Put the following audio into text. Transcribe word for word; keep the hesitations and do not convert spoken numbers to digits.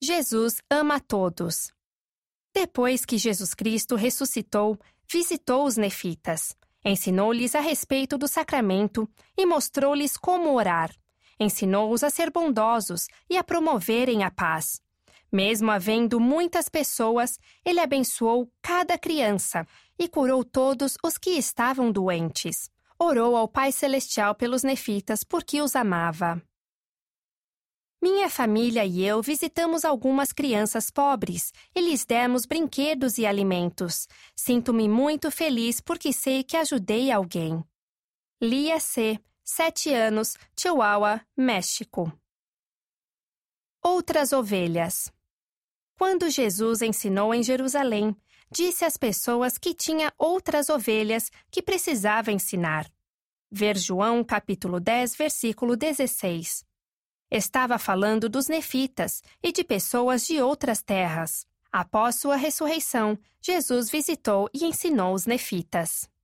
Jesus ama a todos. Depois que Jesus Cristo ressuscitou, visitou os nefitas, ensinou-lhes a respeito do sacramento e mostrou-lhes como orar. Ensinou-os a ser bondosos e a promoverem a paz. Mesmo havendo muitas pessoas, ele abençoou cada criança e curou todos os que estavam doentes. Orou ao Pai Celestial pelos nefitas porque os amava. Minha família e eu visitamos algumas crianças pobres e lhes demos brinquedos e alimentos. Sinto-me muito feliz porque sei que ajudei alguém. Lia C., sete anos, Chihuahua, México. Outras ovelhas. Quando Jesus ensinou em Jerusalém, disse às pessoas que tinha outras ovelhas que precisava ensinar. Ver João capítulo dez, versículo dezesseis. Estava falando dos nefitas e de pessoas de outras terras. Após sua ressurreição, Jesus visitou e ensinou os nefitas.